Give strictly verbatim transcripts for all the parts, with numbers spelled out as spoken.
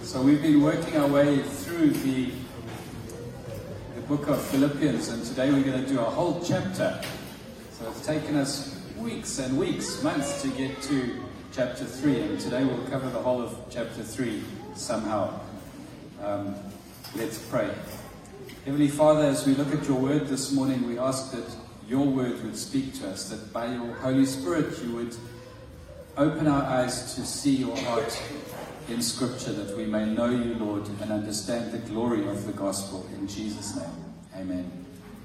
So we've been working our way through the, the book of Philippians, and today we're going to do a whole chapter. So it's taken us weeks and weeks, months to get to chapter three, and today we'll cover the whole of chapter three somehow. Um, let's pray. Heavenly Father, as we look at your word this morning, we ask that your word would speak to us, that by your Holy Spirit you would open our eyes to see your heart in Scripture, that we may know you, Lord, and understand the glory of the gospel. In Jesus' name, amen.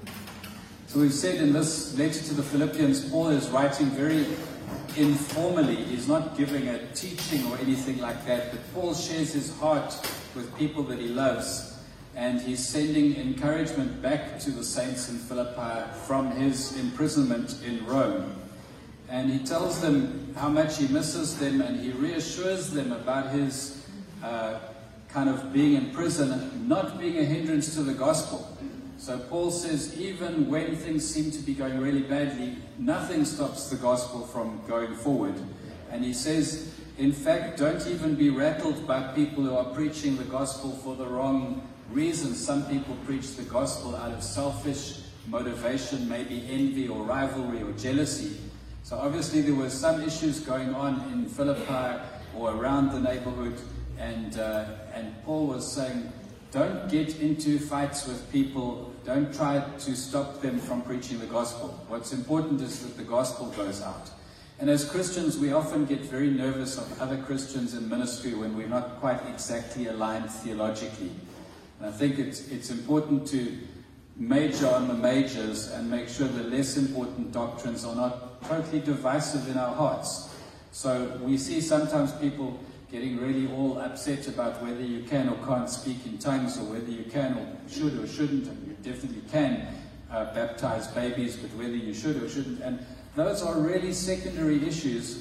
So we've said in this letter to the Philippians, Paul is writing very informally. He's not giving a teaching or anything like that, but Paul shares his heart with people that he loves, and he's sending encouragement back to the saints in Philippi from his imprisonment in Rome. And he tells them how much he misses them, and he reassures them about his uh, kind of being in prison, not being a hindrance to the gospel. So Paul says, even when things seem to be going really badly, nothing stops the gospel from going forward. And he says, in fact, don't even be rattled by people who are preaching the gospel for the wrong reasons. Some people preach the gospel out of selfish motivation, maybe envy or rivalry or jealousy. So obviously there were some issues going on in Philippi or around the neighborhood, and uh, and Paul was saying, don't get into fights with people, don't try to stop them from preaching the gospel. What's important is that the gospel goes out. And as Christians, we often get very nervous of other Christians in ministry when we're not quite exactly aligned theologically. And I think it's it's important to major on the majors and make sure the less important doctrines are not totally divisive in our hearts. So we see sometimes people getting really all upset about whether you can or can't speak in tongues, or whether you can or should or shouldn't, and you definitely can uh, baptize babies, but whether you should or shouldn't. And those are really secondary issues.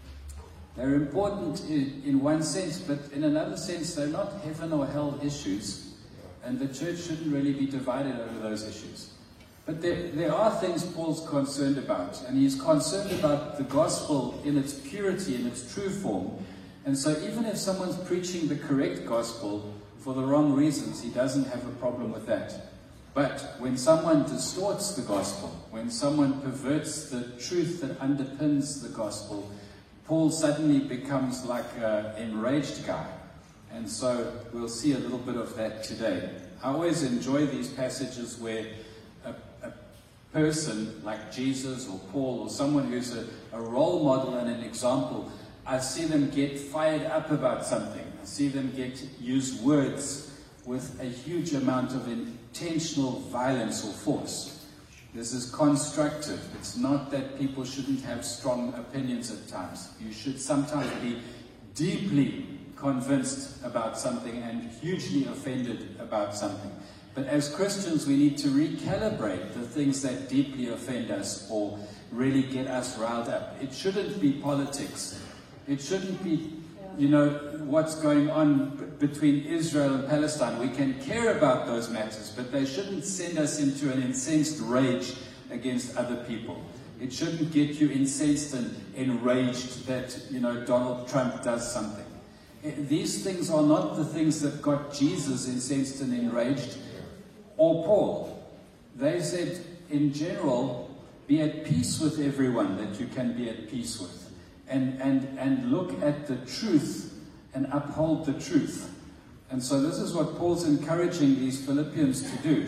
They're important in, in one sense, but in another sense, they're not heaven or hell issues. And the church shouldn't really be divided over those issues. But there, there are things Paul's concerned about, and he's concerned about the gospel in its purity, in its true form. And so even if someone's preaching the correct gospel for the wrong reasons, he doesn't have a problem with that. But when someone distorts the gospel, when someone perverts the truth that underpins the gospel, Paul suddenly becomes like an enraged guy. And so we'll see a little bit of that today. I always enjoy these passages where a, a person like Jesus or Paul or someone who's a, a role model and an example, I see them get fired up about something. I see them get use words with a huge amount of intentional violence or force. This is constructive. It's not that people shouldn't have strong opinions at times. You should sometimes be deeply convinced about something and hugely offended about something. But as Christians, we need to recalibrate the things that deeply offend us or really get us riled up. It shouldn't be politics. It shouldn't be, you know, what's going on b- between Israel and Palestine. We can care about those matters, but they shouldn't send us into an incensed rage against other people. It shouldn't get you incensed and enraged that, you know, Donald Trump does something. These things are not the things that got Jesus incensed and enraged, or Paul. They said, in general, be at peace with everyone that you can be at peace with. And, and, and look at the truth and uphold the truth. And so this is what Paul's encouraging these Philippians to do.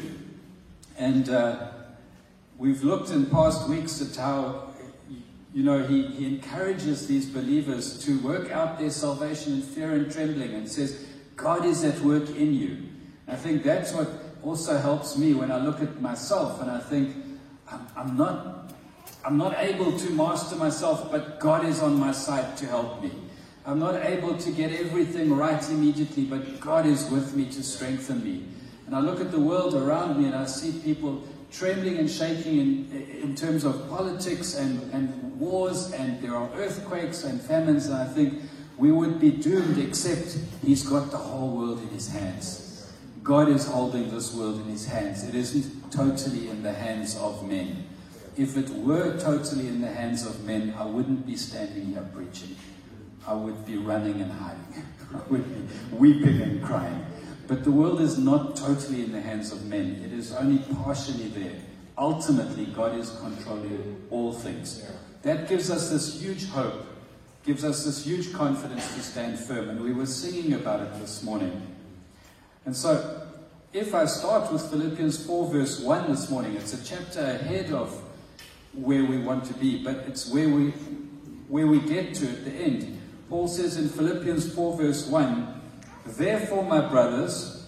And uh, we've looked in past weeks at how, you know, he, he encourages these believers to work out their salvation in fear and trembling, and says, God is at work in you. I think that's what also helps me when I look at myself and I think, I'm, I'm not I'm not able to master myself, but God is on my side to help me. I'm not able to get everything right immediately, but God is with me to strengthen me. And I look at the world around me and I see people trembling and shaking in, in terms of politics and, and wars, and there are earthquakes and famines, and I think we would be doomed, except He's got the whole world in His hands. God is holding this world in His hands. It isn't totally in the hands of men. If it were totally in the hands of men, I wouldn't be standing here preaching. I would be running and hiding, we'd be weeping and crying. But the world is not totally in the hands of men. It is only partially there. Ultimately, God is controlling all things. That gives us this huge hope, gives us this huge confidence to stand firm. And we were singing about it this morning. And so, if I start with Philippians four verse one this morning, it's a chapter ahead of where we want to be, but it's where we where we get to at the end. Paul says in Philippians four verse one, "Therefore, my brothers,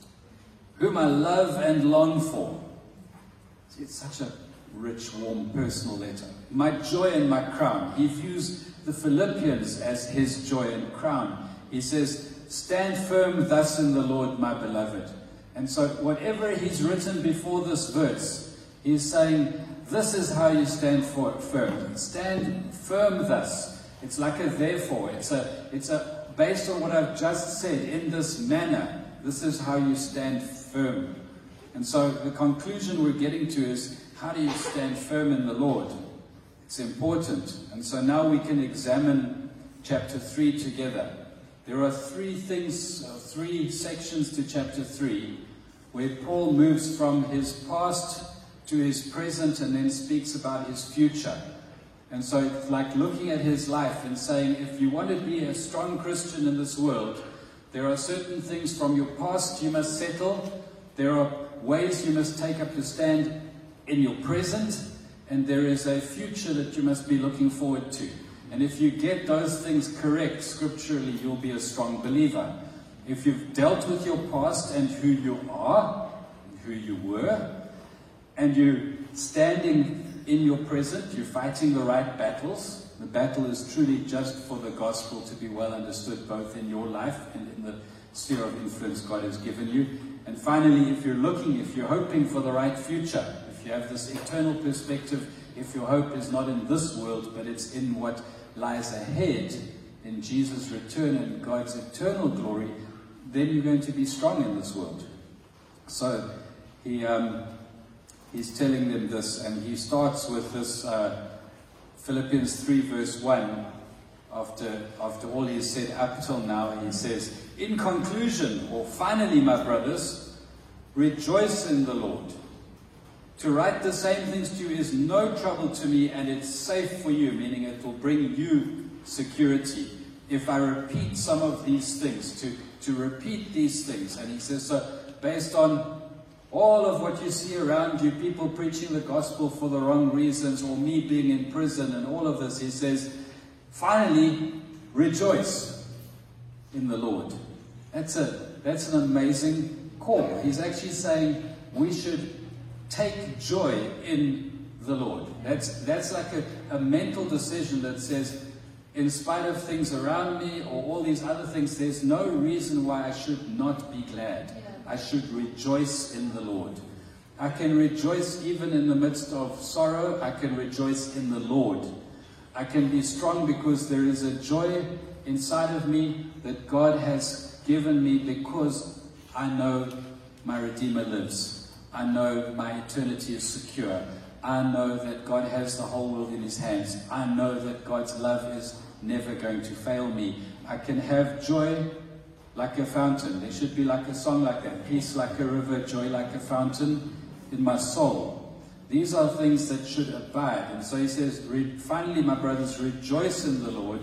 whom I love and long for." See, it's such a rich, warm, personal letter. "My joy and my crown." He views the Philippians as his joy and crown. He says, "Stand firm thus in the Lord, my beloved." And so whatever he's written before this verse, he's saying, this is how you stand for, firm. Stand firm thus. It's like a therefore. It's a, it's a, based on what I've just said, in this manner, this is how you stand firm. And so the conclusion we're getting to is, how do you stand firm in the Lord? It's important. And so now we can examine chapter three together. There are three things, uh, three sections to chapter three, where Paul moves from his past to his present and then speaks about his future. And so it's like looking at his life and saying, if you want to be a strong Christian in this world, there are certain things from your past you must settle. There are ways you must take up to stand in your present, and there is a future that you must be looking forward to. And if you get those things correct scripturally, you'll be a strong believer. If you've dealt with your past and who you are, who you were, and you're standing in your present, you're fighting the right battles. The battle is truly just for the gospel to be well understood, both in your life and in the sphere of influence God has given you. And finally, if you're looking, if you're hoping for the right future, if you have this eternal perspective, if your hope is not in this world, but it's in what lies ahead, in Jesus' return and God's eternal glory, then you're going to be strong in this world. So he um, he's telling them this, and he starts with this uh, Philippians three verse one. After, after all he has said up till now, he says, "In conclusion," or finally, my brothers, "rejoice in the Lord. To write the same things to you is no trouble to me, and it's safe for you," meaning it will bring you security. If I repeat some of these things, to, to repeat these things. And he says, so based on all of what you see around you, people preaching the gospel for the wrong reasons, or me being in prison and all of this, he says, finally, rejoice in the Lord. That's a that's an amazing call. He's actually saying we should take joy in the Lord. That's that's like a, a mental decision that says, in spite of things around me or all these other things, there's no reason why I should not be glad. I should rejoice in the Lord. I can rejoice even in the midst of sorrow. I can rejoice in the Lord. I can be strong because there is a joy inside of me that God has given me, because I know my Redeemer lives. I know my eternity is secure. I know that God has the whole world in his hands. I know that God's love is never going to fail me. I can have joy like a fountain. There should be like a song like that. Peace like a river, joy like a fountain in my soul. These are things that should abide. And so he says, finally, my brothers, rejoice in the Lord.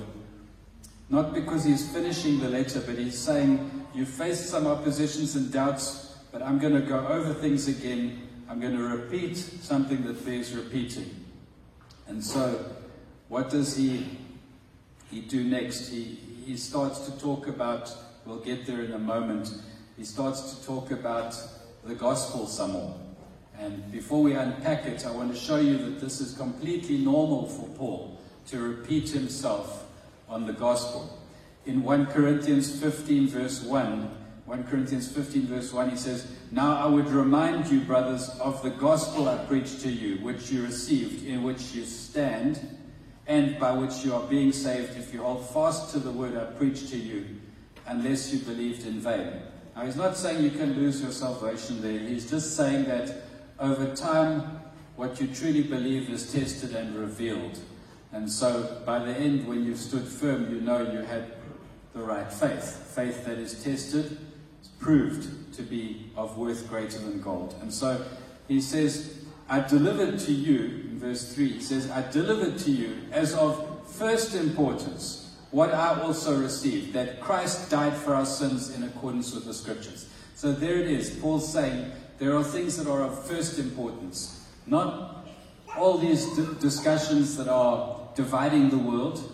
Not because he's finishing the letter, but he's saying, you faced some oppositions and doubts, but I'm going to go over things again. I'm going to repeat something that bears repeating. And so, what does he, he do next? He, he starts to talk about, we'll get there in a moment, he starts to talk about the gospel some more. And before we unpack it, I want to show you that this is completely normal for Paul to repeat himself on the gospel. In First Corinthians fifteen verse one, First Corinthians fifteen verse one, he says, now I would remind you, brothers, of the gospel I preached to you, which you received, in which you stand, and by which you are being saved, if you hold fast to the word I preached to you, unless you believed in vain. Now he's not saying you can lose your salvation there. He's just saying that over time, what you truly believe is tested and revealed. And so by the end, when you've stood firm, you know you had the right faith. Faith that is tested, is proved to be of worth greater than gold. And so he says, I delivered to you, in verse three, he says, I delivered to you as of first importance what I also received, that Christ died for our sins in accordance with the Scriptures. So there it is. Paul's saying there are things that are of first importance. Not all these d- discussions that are dividing the world.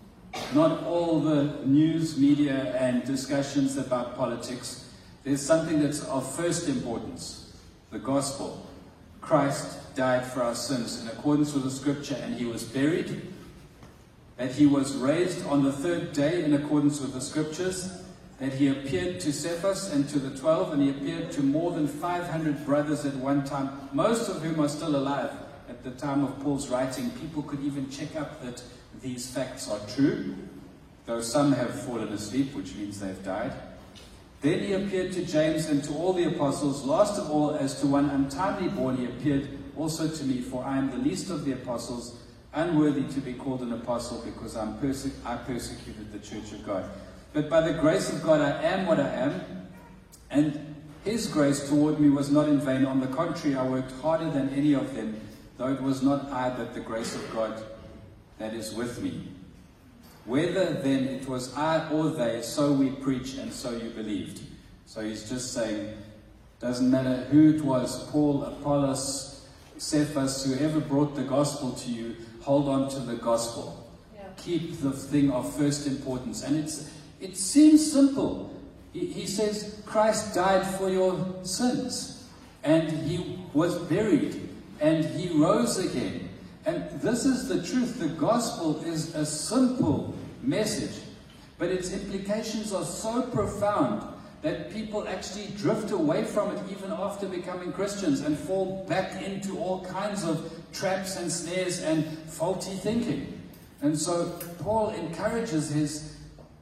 Not all the news, media, and discussions about politics. There's something that's of first importance. The gospel. Christ died for our sins in accordance with the Scripture, and he was buried. That he was raised on the third day in accordance with the Scriptures. That he appeared to Cephas and to the twelve, and he appeared to more than five hundred brothers at one time, most of whom are still alive at the time of Paul's writing. People could even check up that these facts are true, though some have fallen asleep, which means they've died. Then he appeared to James and to all the apostles. Last of all, as to one untimely born, he appeared also to me, for I am the least of the apostles, unworthy to be called an apostle, because I'm perse- I persecuted the church of God. But by the grace of God, I am what I am, and his grace toward me was not in vain. On the contrary, I worked harder than any of them, though it was not I, but the grace of God that is with me. Whether then it was I or they, so we preach, and so you believed. So he's just saying, doesn't matter who it was, Paul, Apollos, Cephas, whoever brought the gospel to you, hold on to the gospel. Yeah. Keep the thing of first importance. And it's it seems simple. He, he says, Christ died for your sins, and he was buried, and he rose again. And this is the truth. The gospel is a simple message, but its implications are so profound that people actually drift away from it even after becoming Christians and fall back into all kinds of traps and snares and faulty thinking. And so Paul encourages his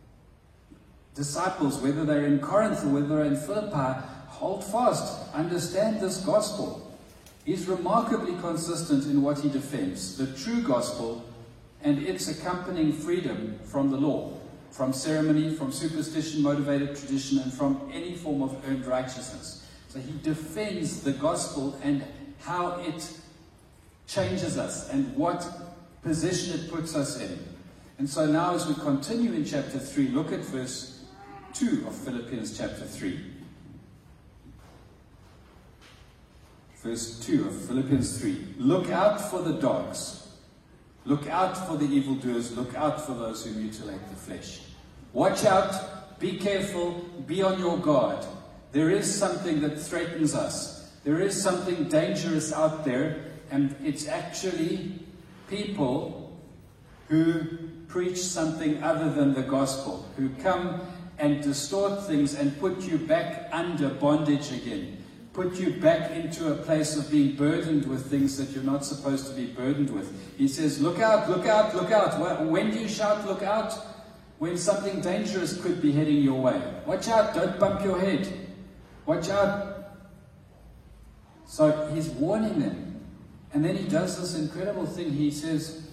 disciples, whether they're in Corinth or whether they're in Philippi, hold fast, understand this gospel. He's remarkably consistent in what he defends, the true gospel and its accompanying freedom from the law, from ceremony, from superstition-motivated tradition, and from any form of earned righteousness. So he defends the gospel and how it changes us and what position it puts us in. And so now as we continue in chapter three, look at verse two of Philippians chapter three. Verse two of Philippians three. Look out for the dogs. Look out for the evildoers. Look out for those who mutilate the flesh. Watch out. Be careful. Be on your guard. There is something that threatens us. There is something dangerous out there. And it's actually people who preach something other than the gospel. Who come and distort things and put you back under bondage again. Put you back into a place of being burdened with things that you're not supposed to be burdened with. He says, look out, look out, look out. When do you shout, look out? When something dangerous could be heading your way. Watch out, don't bump your head. Watch out. So he's warning them. And then he does this incredible thing. He says,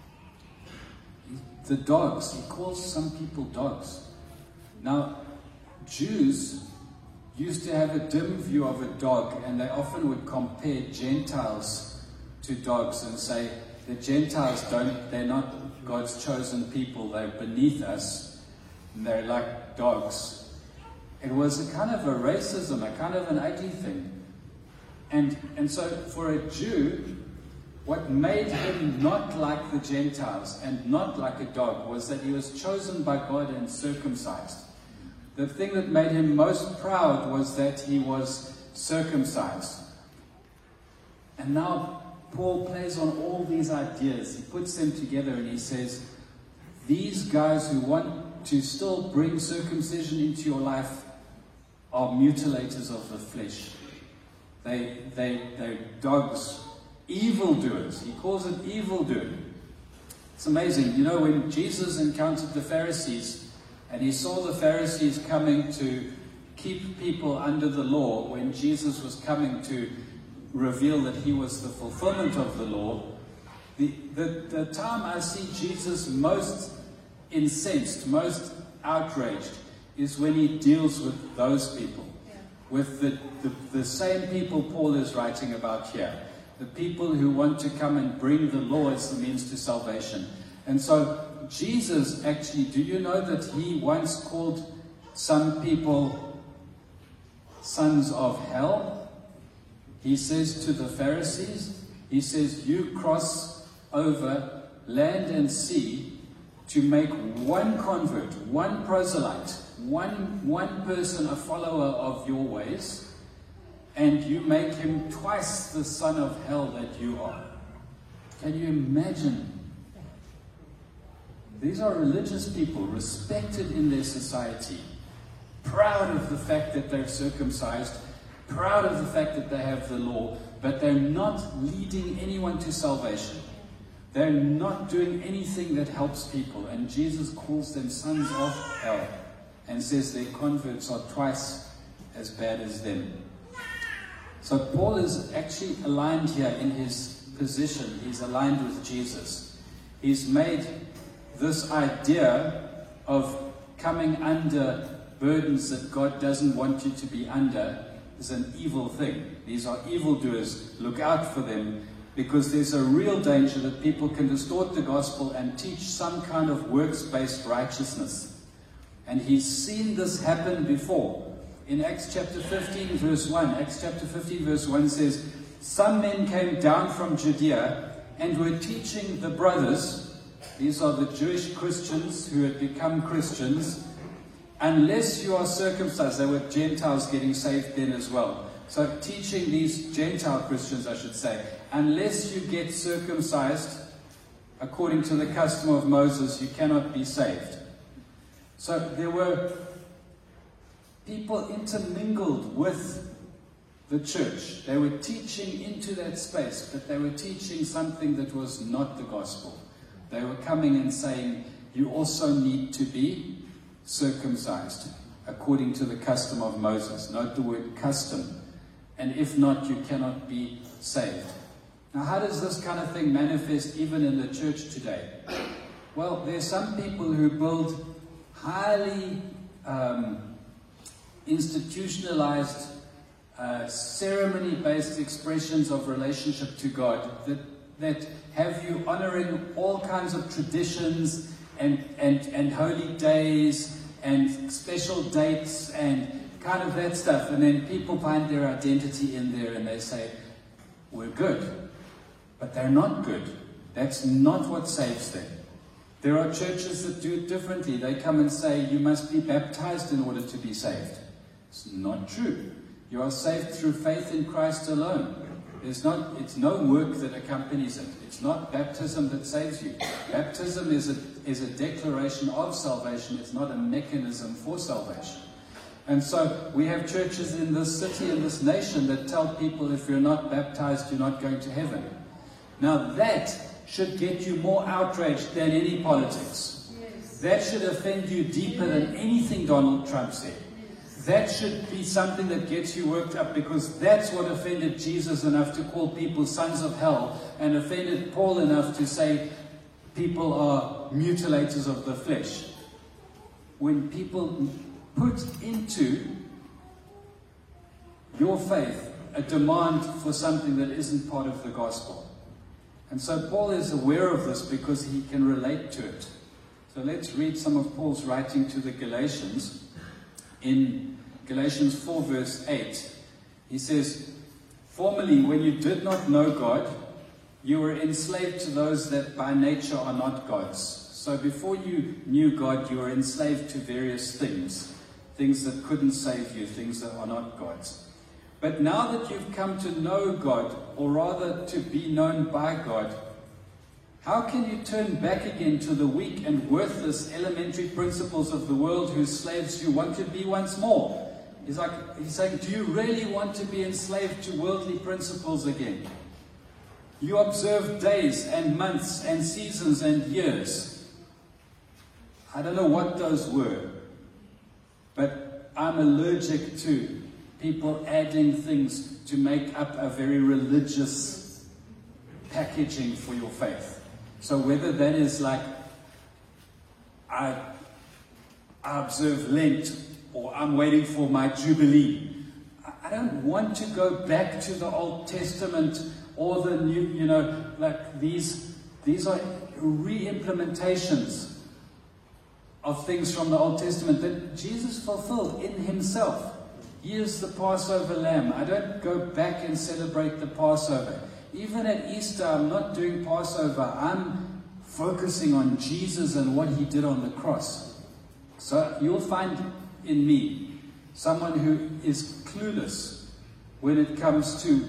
the dogs, he calls some people dogs. Now, Jews used to have a dim view of a dog, and they often would compare Gentiles to dogs and say the Gentiles don't, they're not God's chosen people, they're beneath us, and they're like dogs. It was a kind of a racism, a kind of an ugly thing. And, and so for a Jew, what made him not like the Gentiles and not like a dog was that he was chosen by God and circumcised. The thing that made him most proud was that he was circumcised. And now Paul plays on all these ideas. He puts them together and he says, these guys who want to still bring circumcision into your life are mutilators of the flesh. They, they, they're dogs, evildoers. He calls it evildoing. It's amazing. You know, when Jesus encountered the Pharisees, and he saw the Pharisees coming to keep people under the law, when Jesus was coming to reveal that he was the fulfillment of the law, the, the, the time I see Jesus most incensed, most outraged is when he deals with those people. With the, the, the same people Paul is writing about here. The people who want to come and bring the law as the means to salvation. And so Jesus actually, do you know that he once called some people sons of hell? He says to the Pharisees, he says, you cross over land and sea to make one convert, one proselyte, one, one person a follower of your ways, and you make him twice the son of hell that you are. Can you imagine? These are religious people, respected in their society, proud of the fact that they're circumcised, proud of the fact that they have the law, but they're not leading anyone to salvation. They're not doing anything that helps people, and Jesus calls them sons of hell and says their converts are twice as bad as them. So Paul is actually aligned here in his position. He's aligned with Jesus. He's made this idea of coming under burdens that God doesn't want you to be under is an evil thing. These are evildoers. Look out for them, because there's a real danger that people can distort the gospel and teach some kind of works-based righteousness. And he's seen this happen before. In Acts chapter fifteen, verse one, Acts chapter fifteen, verse one says, some men came down from Judea and were teaching the brothers, these are the Jewish Christians who had become Christians, unless you are circumcised. They were Gentiles getting saved then as well. So teaching these Gentile Christians, I should say, unless you get circumcised according to the custom of Moses, you cannot be saved. So there were people intermingled with the church. They were teaching into that space, but they were teaching something that was not the gospel. They were coming and saying, you also need to be circumcised according to the custom of Moses. Note the word custom. And if not, you cannot be saved. Now, how does this kind of thing manifest even in the church today? Well, there's some people who build highly um, institutionalized, uh, ceremony-based expressions of relationship to God that, that have you honoring all kinds of traditions and, and, and holy days and special dates and kind of that stuff. And then people find their identity in there and they say, we're good. But they're not good. That's not what saves them. There are churches that do it differently. They come and say, you must be baptized in order to be saved. It's not true. You are saved through faith in Christ alone. There's not, it's no work that accompanies it. It's not baptism that saves you. Baptism is a, is a declaration of salvation. It's not a mechanism for salvation. And so we have churches in this city, in this nation, that tell people if you're not baptized, you're not going to heaven. Now that should get you more outraged than any politics. Yes. That should offend you deeper than anything Donald Trump said. Yes. That should be something that gets you worked up, because that's what offended Jesus enough to call people sons of hell, and offended Paul enough to say people are mutilators of the flesh. When people put into your faith a demand for something that isn't part of the gospel. And so Paul is aware of this because he can relate to it. So let's read some of Paul's writing to the Galatians. In Galatians four verse eight, he says, formerly when you did not know God, you were enslaved to those that by nature are not gods. So before you knew God, you were enslaved to various things. Things that couldn't save you, things that are not gods. But now that you've come to know God, or rather to be known by God, how can you turn back again to the weak and worthless elementary principles of the world whose slaves you want to be once more? He's like, he's saying, do you really want to be enslaved to worldly principles again? You observe days and months and seasons and years. I don't know what those were, but I'm allergic to people adding things to make up a very religious packaging for your faith. So whether that is like, I, I observe Lent, or I'm waiting for my Jubilee. I don't want to go back to the Old Testament or the New, you know, like these, these are re-implementations of things from the Old Testament that Jesus fulfilled in himself. He is the Passover lamb. I don't go back and celebrate the Passover. Even at Easter, I'm not doing Passover. I'm focusing on Jesus and what he did on the cross. So you'll find in me someone who is clueless when it comes to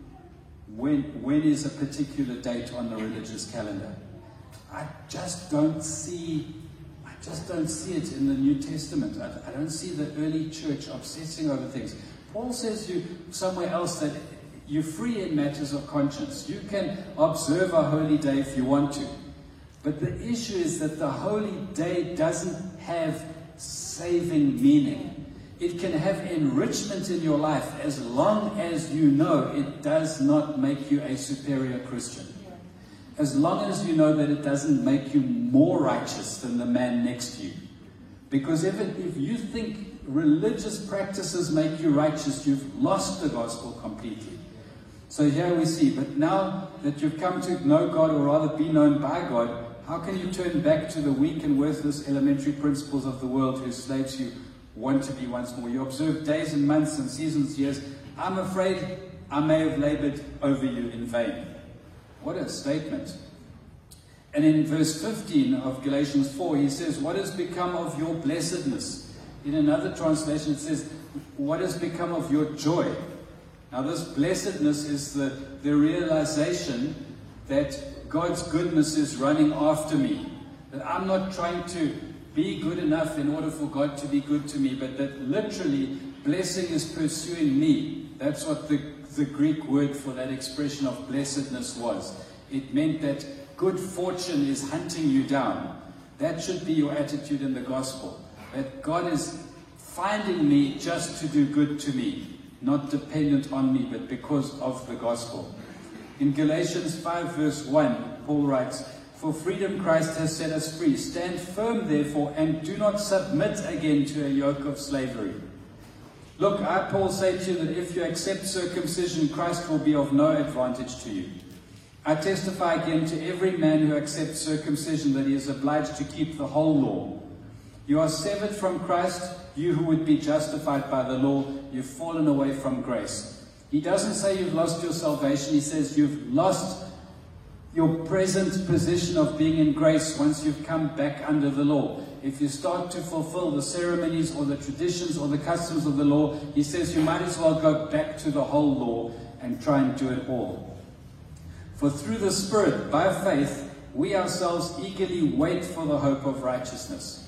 when, when is a particular date on the religious calendar. I just don't see I just don't see it in the New Testament. I, I don't see the early church obsessing over things. Paul says you somewhere else that you're free in matters of conscience. You can observe a holy day if you want to. But the issue is that the holy day doesn't have saving meaning. It can have enrichment in your life as long as you know it does not make you a superior Christian. As long as you know that it doesn't make you more righteous than the man next to you. Because if, it, if you think religious practices make you righteous, you've lost the gospel completely. So here we see, but now that you've come to know God, or rather be known by God, how can you turn back to the weak and worthless elementary principles of the world whose slaves you want to be once more? You observe days and months and seasons, years. I'm afraid I may have labored over you in vain. What a statement. And in verse fifteen of Galatians four, he says, what has become of your blessedness? In another translation, it says, what has become of your joy? Now this blessedness is the, the realization that God's goodness is running after me. That I'm not trying to be good enough in order for God to be good to me, but that literally blessing is pursuing me. That's what the, the Greek word for that expression of blessedness was. It meant that good fortune is hunting you down. That should be your attitude in the gospel. That God is finding me just to do good to me, not dependent on me, but because of the gospel. In Galatians five verse one, Paul writes, for freedom Christ has set us free. Stand firm therefore, and do not submit again to a yoke of slavery. Look, I, Paul, say to you that if you accept circumcision, Christ will be of no advantage to you. I testify again to every man who accepts circumcision that he is obliged to keep the whole law. You are severed from Christ, you who would be justified by the law. You've fallen away from grace. He doesn't say you've lost your salvation. He says you've lost your present position of being in grace once you've come back under the law. If you start to fulfill the ceremonies or the traditions or the customs of the law, he says you might as well go back to the whole law and try and do it all. For through the Spirit, by faith, we ourselves eagerly wait for the hope of righteousness.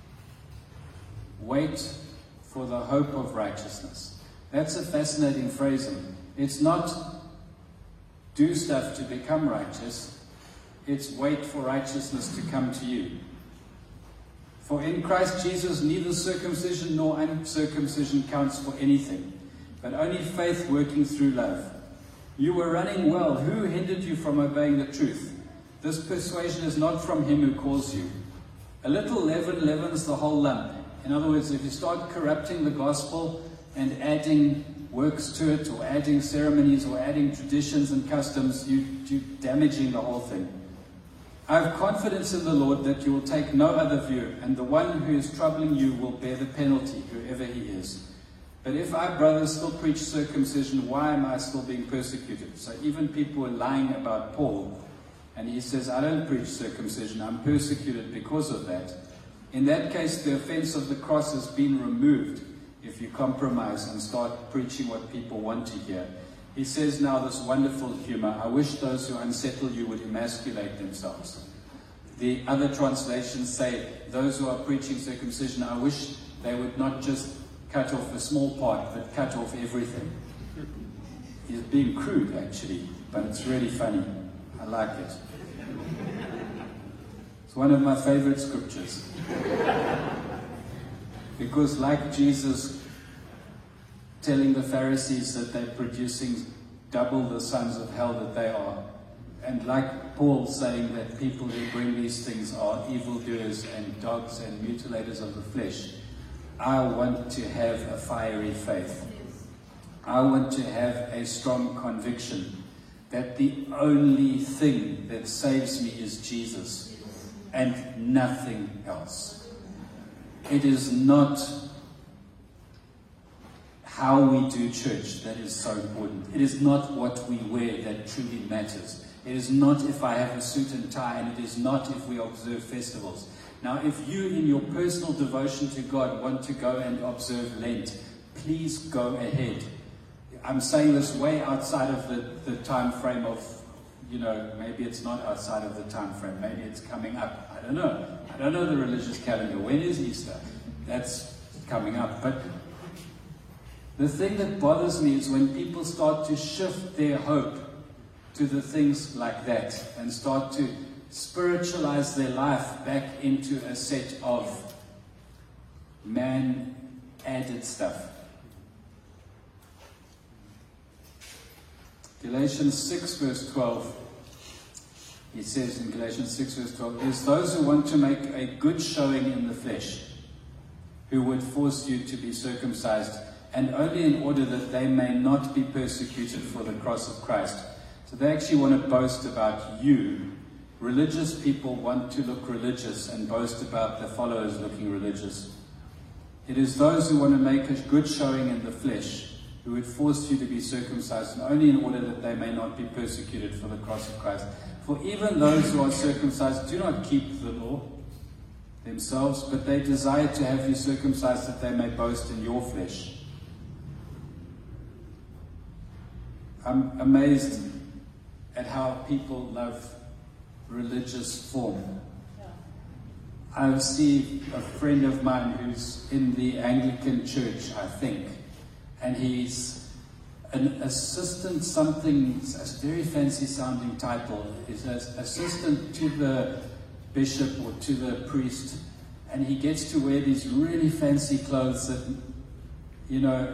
Wait for the hope of righteousness. That's a fascinating phrasing. It's not do stuff to become righteous. It's wait for righteousness to come to you. For in Christ Jesus, neither circumcision nor uncircumcision counts for anything, but only faith working through love. You were running well. Who hindered you from obeying the truth? This persuasion is not from him who calls you. A little leaven leavens the whole lump. In other words, if you start corrupting the gospel and adding works to it, or adding ceremonies, or adding traditions and customs, you, you're damaging the whole thing. I have confidence in the Lord that you will take no other view, and the one who is troubling you will bear the penalty, whoever he is. But if I, brothers, still preach circumcision, why am I still being persecuted? So even people were lying about Paul, and he says, I don't preach circumcision, I'm persecuted because of that. In that case, the offense of the cross has been removed if you compromise and start preaching what people want to hear. He says now this wonderful humor, I wish those who unsettle you would emasculate themselves. The other translations say, those who are preaching circumcision, I wish they would not just cut off a small part, but cut off everything. He's being crude, actually, but it's really funny. I like it. It's one of my favorite scriptures. Because like Jesus telling the Pharisees that they're producing double the sons of hell that they are, and like Paul saying that people who bring these things are evildoers and dogs and mutilators of the flesh, I want to have a fiery faith. I want to have a strong conviction that the only thing that saves me is Jesus and nothing else. It is not how we do church that is so important. It is not what we wear that truly matters. It is not if I have a suit and tie, and it is not if we observe festivals. Now, if you in your personal devotion to God want to go and observe Lent, please go ahead. I'm saying this way outside of the, the time frame of, you know, maybe it's not outside of the time frame. Maybe it's coming up. I don't know. I don't know the religious calendar. When is Easter? That's coming up. But the thing that bothers me is when people start to shift their hope to the things like that and start to spiritualize their life back into a set of man-added stuff. Galatians six verse twelve, he says in Galatians six verse twelve, there's those who want to make a good showing in the flesh, who would force you to be circumcised, and only in order that they may not be persecuted for the cross of Christ. So they actually want to boast about you. Religious people want to look religious and boast about their followers looking religious. It is those who want to make a good showing in the flesh, who would force you to be circumcised, and only in order that they may not be persecuted for the cross of Christ. For even those who are circumcised do not keep the law themselves, but they desire to have you circumcised that they may boast in your flesh. I'm amazed at how people love religious form. I see a friend of mine who's in the Anglican Church, I think, and he's an assistant something, a very fancy sounding title. He's an assistant to the bishop or to the priest, and he gets to wear these really fancy clothes that, you know,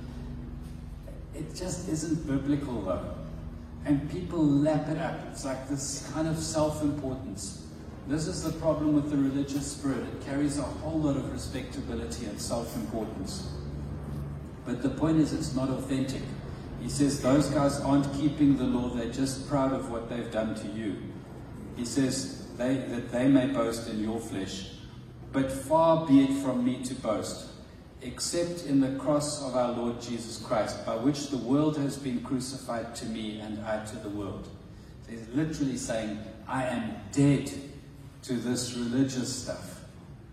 it just isn't biblical though. And people lap it up. It's like this kind of self-importance. This is the problem with the religious spirit. It carries a whole lot of respectability and self-importance. But the point is, it's not authentic. He says those guys aren't keeping the law. They're just proud of what they've done to you. He says they, that they may boast in your flesh. But far be it from me to boast, except in the cross of our Lord Jesus Christ, by which the world has been crucified to me and I to the world. So he's literally saying, I am dead to this religious stuff.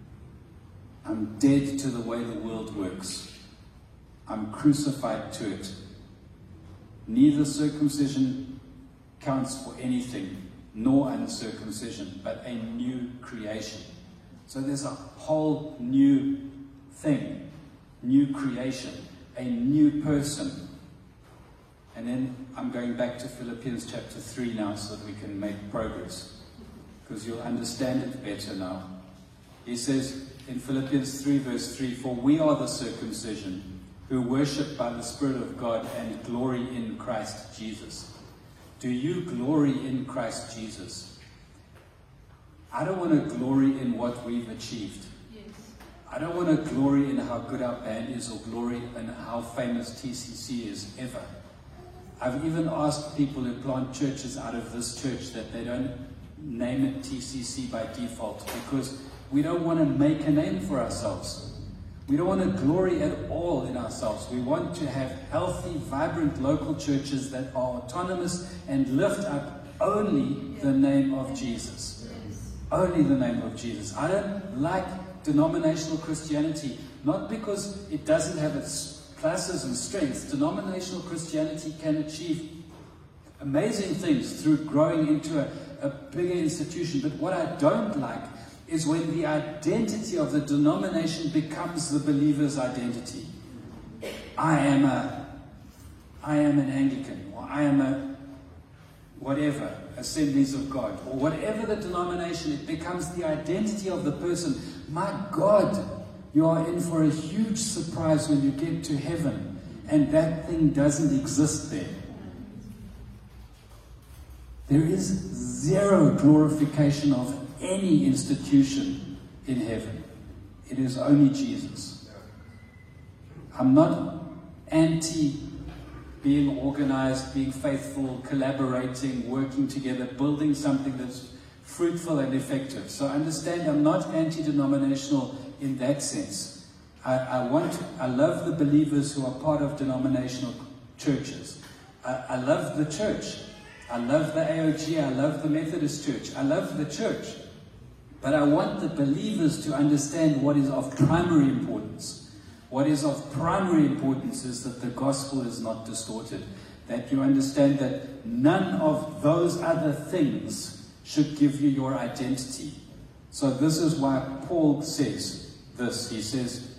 I'm dead to the way the world works. I'm crucified to it. Neither circumcision counts for anything, nor uncircumcision, but a new creation. So there's a whole new thing. New creation, a new person. And then I'm going back to Philippians chapter three now so that we can make progress, because you'll understand it better now. He says in Philippians three verse three, for we are the circumcision who worship by the Spirit of God and glory in Christ Jesus. Do you glory in Christ Jesus? I don't want to glory in what we've achieved. I don't want to glory in how good our band is or glory in how famous T C C is ever. I've even asked people who plant churches out of this church that they don't name it T C C by default, because we don't want to make a name for ourselves. We don't want to glory at all in ourselves. We want to have healthy, vibrant local churches that are autonomous and lift up only the name of Jesus. Only the name of Jesus. I don't like denominational Christianity, not because it doesn't have its classes and strengths. Denominational Christianity can achieve amazing things through growing into a, a bigger institution. But what I don't like is when the identity of the denomination becomes the believer's identity. I am a, I am an Anglican, or I am a whatever, Assemblies of God, or whatever the denomination, it becomes the identity of the person. My God, you are in for a huge surprise when you get to heaven, and that thing doesn't exist there. There is zero glorification of any institution in heaven. It is only Jesus. I'm not anti being organized, being faithful, collaborating, working together, building something that's fruitful and effective. So understand, I'm not anti-denominational in that sense. I, I want, I love the believers who are part of denominational churches. I, I love the church. I love the A O G. I love the Methodist Church. I love the church. But I want the believers to understand what is of primary importance. What is of primary importance is that the gospel is not distorted. That you understand that none of those other things should give you your identity. So this is why Paul says this. He says,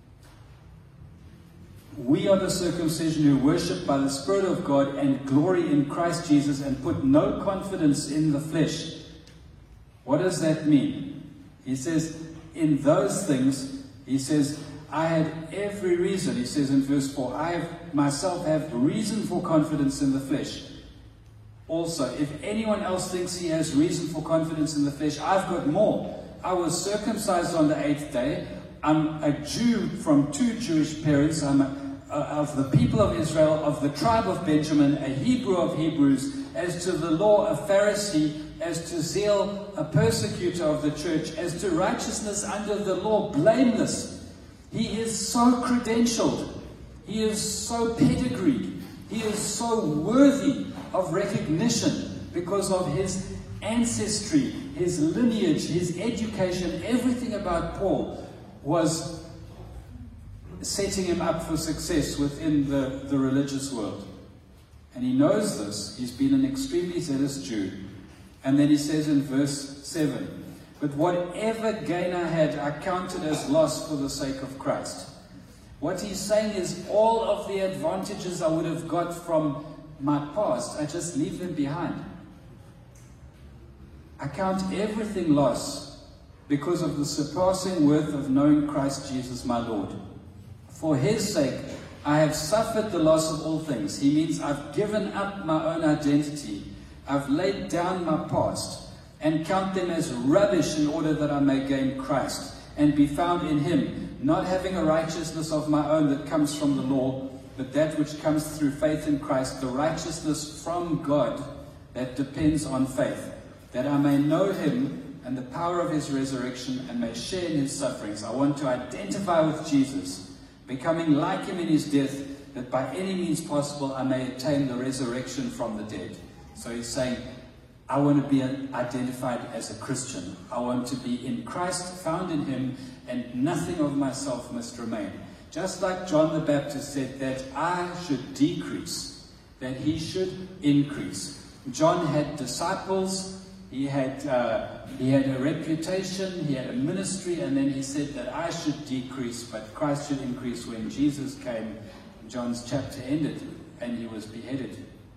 we are the circumcision who worship by the Spirit of God and glory in Christ Jesus and put no confidence in the flesh. What does that mean? He says, in those things, he says, I had every reason, he says in verse four, I have, myself have reason for confidence in the flesh. Also, if anyone else thinks he has reason for confidence in the flesh, I've got more. I was circumcised on the eighth day. I'm a Jew from two Jewish parents. I'm a, uh, of the people of Israel, of the tribe of Benjamin, a Hebrew of Hebrews, as to the law, a Pharisee, as to zeal, a persecutor of the church, as to righteousness under the law, blameless. He is so credentialed. He is so pedigreed. He is so worthy of recognition because of his ancestry, his lineage, his education. Everything about Paul was setting him up for success within the, the religious world. And he knows this. He's been an extremely zealous Jew. And then he says in verse seven, but whatever gain I had, I counted as loss for the sake of Christ. What he's saying is all of the advantages I would have got from my past, I just leave them behind. I count everything loss because of the surpassing worth of knowing Christ Jesus my Lord. For his sake, I have suffered the loss of all things. He means I've given up my own identity. I've laid down my past and count them as rubbish in order that I may gain Christ and be found in him, not having a righteousness of my own that comes from the law, but that which comes through faith in Christ, the righteousness from God that depends on faith, that I may know him and the power of his resurrection and may share in his sufferings. I want to identify with Jesus, becoming like him in his death, that by any means possible I may attain the resurrection from the dead. So he's saying, I want to be identified as a Christian. I want to be in Christ, found in him, and nothing of myself must remain. Just like John the Baptist said that I should decrease, that he should increase. John had disciples, he had, uh, he had a reputation, he had a ministry, and then he said that I should decrease, but Christ should increase. When Jesus came, John's chapter ended, and he was beheaded.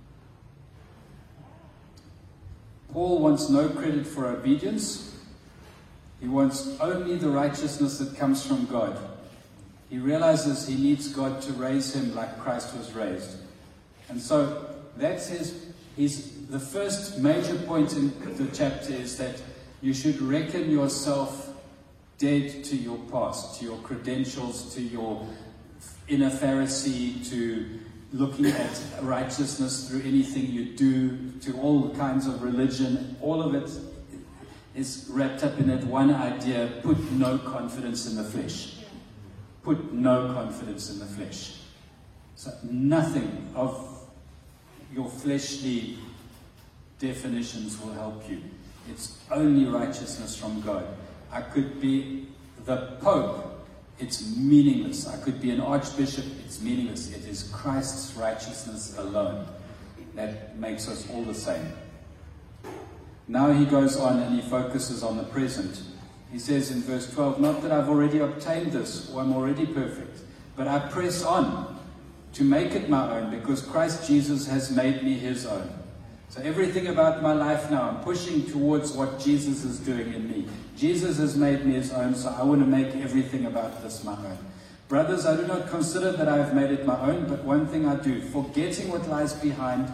Paul wants no credit for obedience. He wants only the righteousness that comes from God. He realizes he needs God to raise him like Christ was raised. And so that's his, his the first major point in the chapter is that you should reckon yourself dead to your past, to your credentials, to your inner Pharisee, to looking at righteousness through anything you do, to all kinds of religion. All of it is wrapped up in that one idea: put no confidence in the flesh. Put no confidence in the flesh. So nothing of your fleshly definitions will help you. It's only righteousness from God. I could be the Pope. It's meaningless. I could be an archbishop. It's meaningless. It is Christ's righteousness alone that makes us all the same. Now he goes on and he focuses on the present. He says in verse twelve, not that I've already obtained this or I'm already perfect, but I press on to make it my own because Christ Jesus has made me his own. So everything about my life now, I'm pushing towards what Jesus is doing in me. Jesus has made me his own, so I want to make everything about this my own. Brothers, I do not consider that I have made it my own, but one thing I do, forgetting what lies behind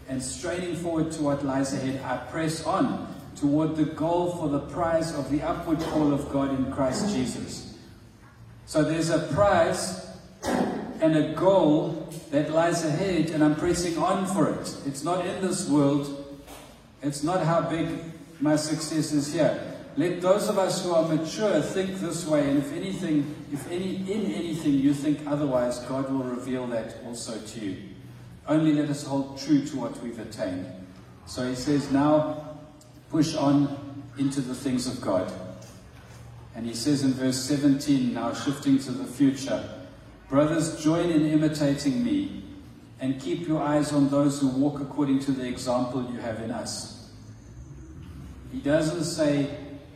and straining forward to what lies ahead, I press on toward the goal for the prize of the upward call of God in Christ Jesus. So there's a prize and a goal that lies ahead, and I'm pressing on for it. It's not in this world. It's not how big my success is here. Let those of us who are mature think this way, and if anything, if any in anything you think otherwise, God will reveal that also to you. Only let us hold true to what we've attained. So he says, now push on into the things of God. And he says in verse seventeen, now shifting to the future, brothers, join in imitating me, and keep your eyes on those who walk according to the example you have in us. He doesn't say,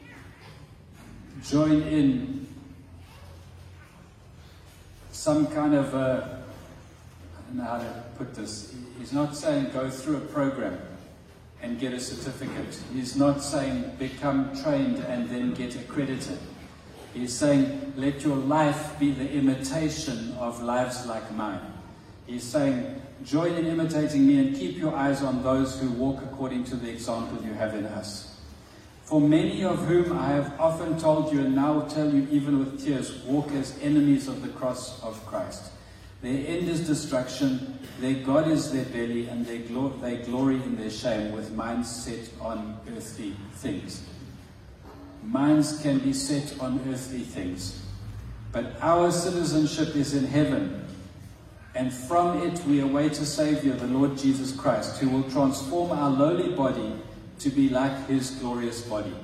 join in some kind of a, I don't know how to put this. He's not saying go through a program and get a certificate. He's not saying become trained and then get accredited. He's saying let your life be the imitation of lives like mine. He's saying join in imitating me and keep your eyes on those who walk according to the example you have in us. For many of whom I have often told you, and now will tell you even with tears, walk as enemies of the cross of Christ. Their end is destruction, their God is their belly, and they, glo- they glory in their shame, with minds set on earthly things. Minds can be set on earthly things, but our citizenship is in heaven, and from it we await a Savior, the Lord Jesus Christ, who will transform our lowly body to be like his glorious body.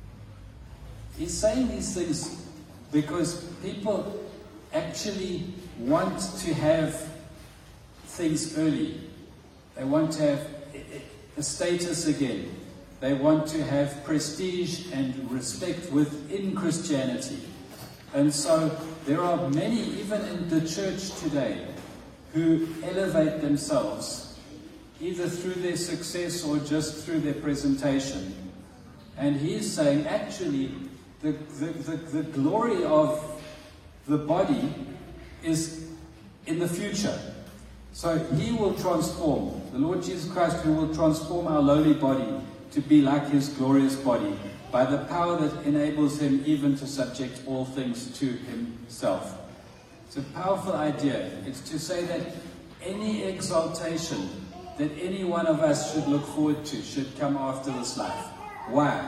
He's saying these things because people actually want to have things early. They want to have a status again. They want to have prestige and respect within Christianity. And so there are many, even in the church today, who elevate themselves either through their success or just through their presentation. And he is saying, actually, the, the, the, the glory of the body is in the future. So he will transform, the Lord Jesus Christ, who will transform our lowly body to be like his glorious body by the power that enables him even to subject all things to himself. It's a powerful idea. It's to say that any exaltation that any one of us should look forward to should come after this life. Why?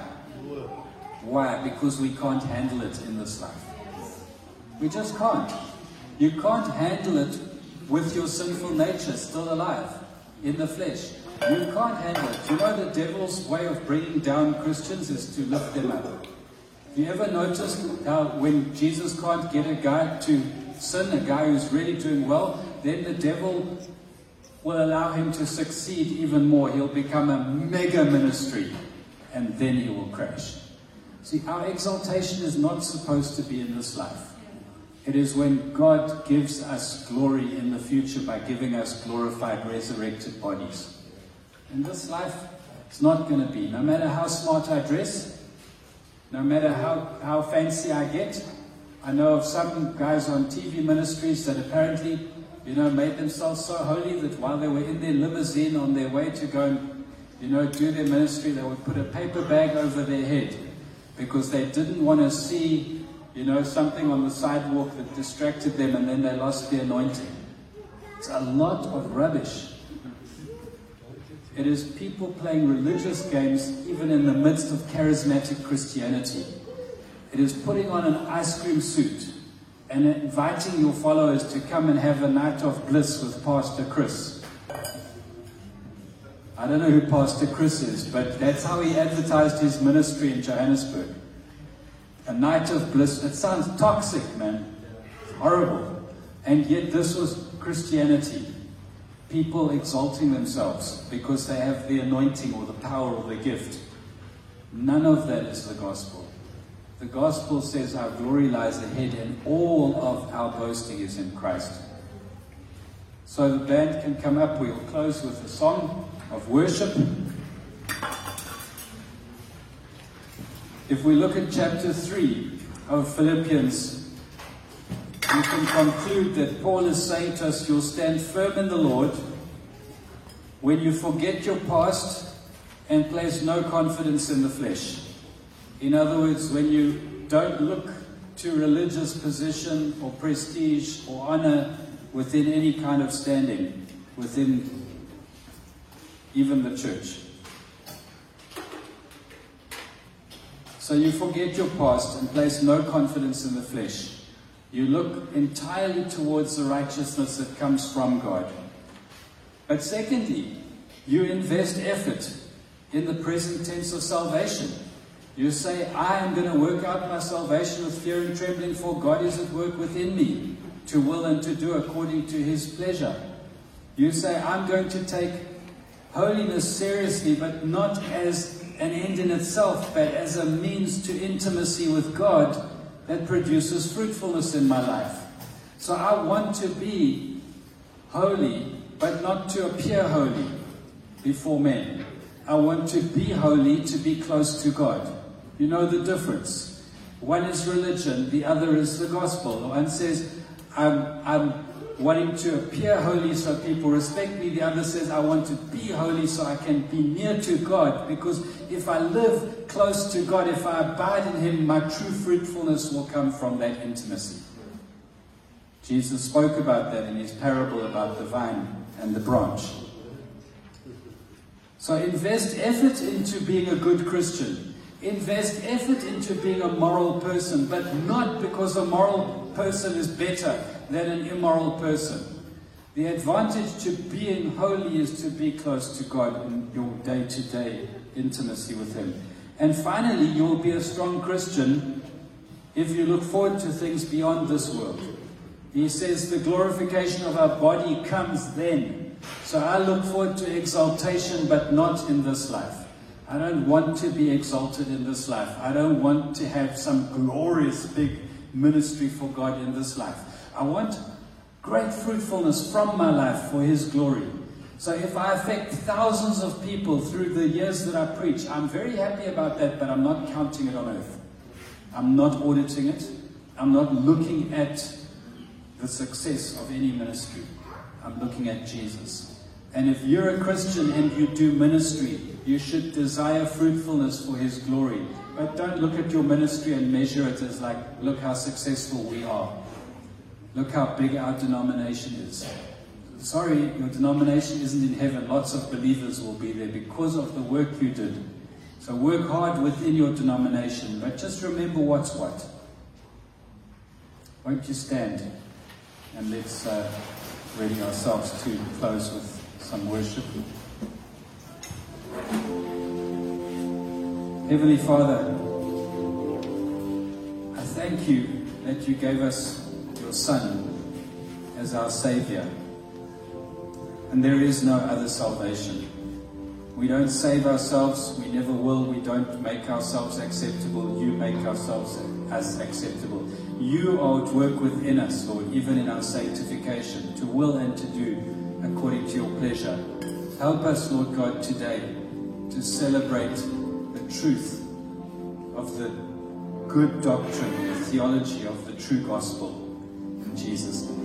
Why? Because we can't handle it in this life. We just can't. You can't handle it with your sinful nature still alive in the flesh. You can't handle it. You know the devil's way of bringing down Christians is to lift them up. Have you ever noticed how when Jesus can't get a guy to sin, a guy who's really doing well, then the devil will allow him to succeed even more. He'll become a mega ministry, and then he will crash. See, our exaltation is not supposed to be in this life. It is when God gives us glory in the future by giving us glorified, resurrected bodies. In this life, it's not going to be. No matter how smart I dress, no matter how, how fancy I get. I know of some guys on T V ministries that apparently you know, made themselves so holy that while they were in their limousine on their way to go and, you know, do their ministry, they would put a paper bag over their head because they didn't want to see, you know, something on the sidewalk that distracted them, and then they lost the anointing. It's a lot of rubbish. It is people playing religious games even in the midst of charismatic Christianity. It is putting on an ice cream suit and inviting your followers to come and have a night of bliss with Pastor Chris. I don't know who Pastor Chris is, but that's how he advertised his ministry in Johannesburg. A night of bliss. It sounds toxic, man. It's horrible. And yet this was Christianity. People exalting themselves because they have the anointing or the power or the gift. None of that is the gospel. The gospel says our glory lies ahead and all of our boasting is in Christ. So the band can come up. We'll close with a song of worship. If we look at chapter three of Philippians, we can conclude that Paul is saying to us, you'll stand firm in the Lord, when you forget your past and place no confidence in the flesh. In other words, when you don't look to religious position or prestige or honor within any kind of standing, within even the church. So you forget your past and place no confidence in the flesh. You look entirely towards the righteousness that comes from God. But secondly, you invest effort in the present tense of salvation. You say, I am going to work out my salvation with fear and trembling, for God is at work within me, to will and to do according to his pleasure. You say, I'm going to take holiness seriously, but not as an end in itself, but as a means to intimacy with God that produces fruitfulness in my life. So I want to be holy, but not to appear holy before men. I want to be holy to be close to God. You know the difference. One is religion, the other is the gospel. One says, I'm, I'm wanting to appear holy so people respect me. The other says, I want to be holy so I can be near to God. Because if I live close to God, if I abide in him, my true fruitfulness will come from that intimacy. Jesus spoke about that in his parable about the vine and the branch. So invest effort into being a good Christian. Invest effort into being a moral person, but not because a moral person is better than an immoral person. The advantage to being holy is to be close to God in your day-to-day intimacy with him. And finally, you'll be a strong Christian if you look forward to things beyond this world. He says the glorification of our body comes then. So I look forward to exaltation, but not in this life. I don't want to be exalted in this life. I don't want to have some glorious big ministry for God in this life. I want great fruitfulness from my life for his glory. So if I affect thousands of people through the years that I preach, I'm very happy about that, but I'm not counting it on earth. I'm not auditing it. I'm not looking at the success of any ministry. I'm looking at Jesus. And if you're a Christian and you do ministry, you should desire fruitfulness for his glory. But don't look at your ministry and measure it as like, look how successful we are. Look how big our denomination is. Sorry, your denomination isn't in heaven. Lots of believers will be there because of the work you did. So work hard within your denomination, but just remember what's what. Won't you stand and let's uh, ready ourselves to close with some worship. Heavenly Father, I thank you that you gave us your Son as our Savior. And there is no other salvation. We don't save ourselves, we never will, we don't make ourselves acceptable, you make ourselves as acceptable. You are at work within us, Lord, even in our sanctification, to will and to do according to your pleasure. Help us, Lord God, today to celebrate the truth of the good doctrine, the theology of the true gospel. In Jesus' name.